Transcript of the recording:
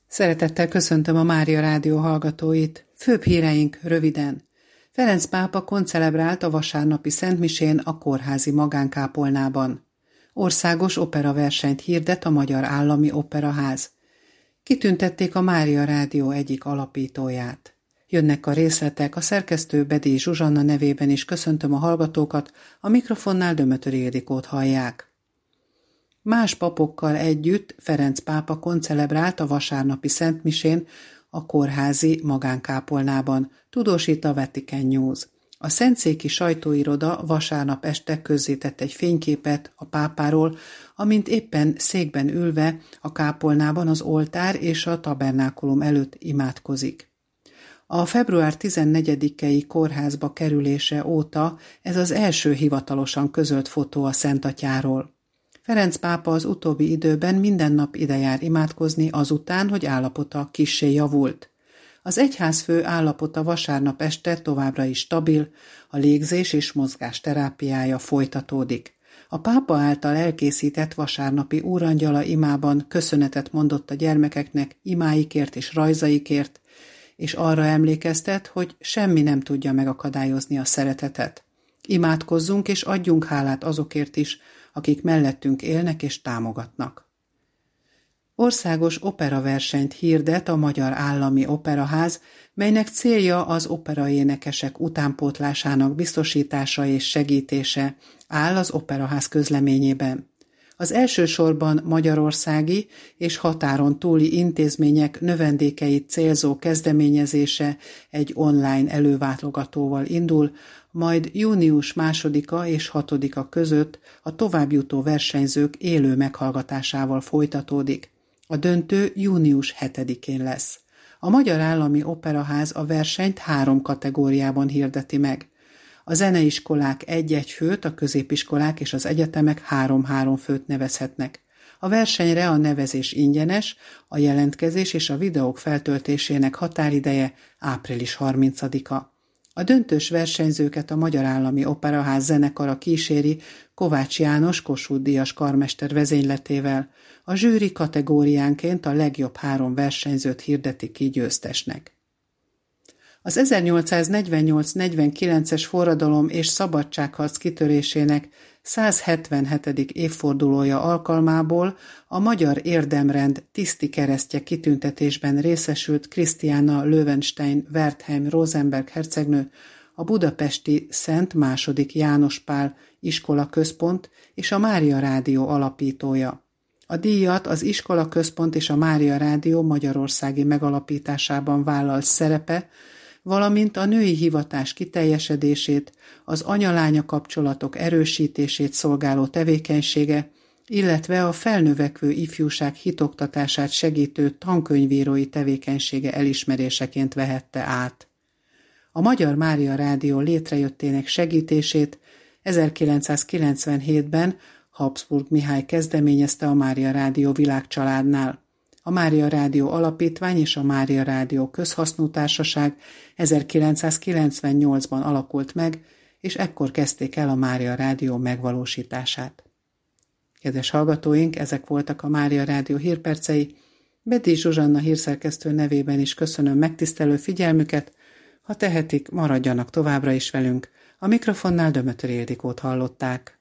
Szeretettel köszöntöm a Mária Rádió hallgatóit. Főbb híreink röviden. Ferenc pápa koncelebrált a vasárnapi szentmisén a kórházi magánkápolnában. Országos operaversenyt hirdet a Magyar Állami Operaház. Kitüntették a Mária Rádió egyik alapítóját. Jönnek a részletek, a szerkesztő Bedély Zsuzsanna nevében is köszöntöm a hallgatókat, a mikrofonnál Dömötöri Ildikót hallják. Más papokkal együtt Ferenc pápa koncelebrált a vasárnapi szentmisén a kórházi magánkápolnában, tudósít a Vatican News. A szentszéki sajtóiroda vasárnap este közzétett egy fényképet a pápáról, amint éppen székben ülve a kápolnában az oltár és a tabernákulum előtt imádkozik. A február 14-i kórházba kerülése óta ez az első hivatalosan közölt fotó a Szentatyáról. Ferenc pápa az utóbbi időben minden nap ide jár imádkozni azután, hogy állapota kissé javult. Az egyházfő állapota vasárnap este továbbra is stabil, a légzés és mozgás terápiája folytatódik. A pápa által elkészített vasárnapi úrangyala imában köszönetet mondott a gyermekeknek imáikért és rajzaikért, és arra emlékeztet, hogy semmi nem tudja megakadályozni a szeretetet. Imádkozzunk és adjunk hálát azokért is, akik mellettünk élnek és támogatnak. Országos operaversenyt hirdet a Magyar Állami Operaház, melynek célja az operaénekesek utánpótlásának biztosítása és segítése, áll az Operaház közleményében. Az elsősorban magyarországi és határon túli intézmények növendékeit célzó kezdeményezése egy online előválogatóval indul, majd június 2-a és 6-a között a továbbjutó versenyzők élő meghallgatásával folytatódik. A döntő június 7-én lesz. A Magyar Állami Operaház a versenyt 3 kategóriában hirdeti meg. A zeneiskolák 1-1 főt, a középiskolák és az egyetemek 3-3 főt nevezhetnek. A versenyre a nevezés ingyenes, a jelentkezés és a videók feltöltésének határideje április 30-a. A döntős versenyzőket a Magyar Állami Operaház zenekara kíséri Kovács János Kossuth-díjas karmester vezényletével. A zsűri kategóriánként a legjobb 3 versenyzőt hirdeti ki győztesnek. Az 1848-49-es forradalom és szabadságharc kitörésének 177. évfordulója alkalmából a Magyar Érdemrend tiszti keresztje kitüntetésben részesült Krisztiána Löwenstein-Wertheim-Rosenberg hercegnő, a budapesti Szent II. János Pál Iskola Központ és a Mária Rádió alapítója. A díjat az Iskola Központ és a Mária Rádió magyarországi megalapításában vállalt szerepe, valamint a női hivatás kiteljesedését, az anya-lánya kapcsolatok erősítését szolgáló tevékenysége, illetve a felnövekvő ifjúság hitoktatását segítő tankönyvírói tevékenysége elismeréseként vehette át. A Magyar Mária Rádió létrejöttének segítését 1997-ben Habsburg Mihály kezdeményezte a Mária Rádió világcsaládnál. A Mária Rádió Alapítvány és a Mária Rádió Közhasznú Társaság 1998-ban alakult meg, és ekkor kezdték el a Mária Rádió megvalósítását. Kedves hallgatóink, ezek voltak a Mária Rádió hírpercei. Bedély Zsuzsanna hírszerkesztő nevében is köszönöm megtisztelő figyelmüket, ha tehetik, maradjanak továbbra is velünk. A mikrofonnál Dömötöri Ildikót hallották.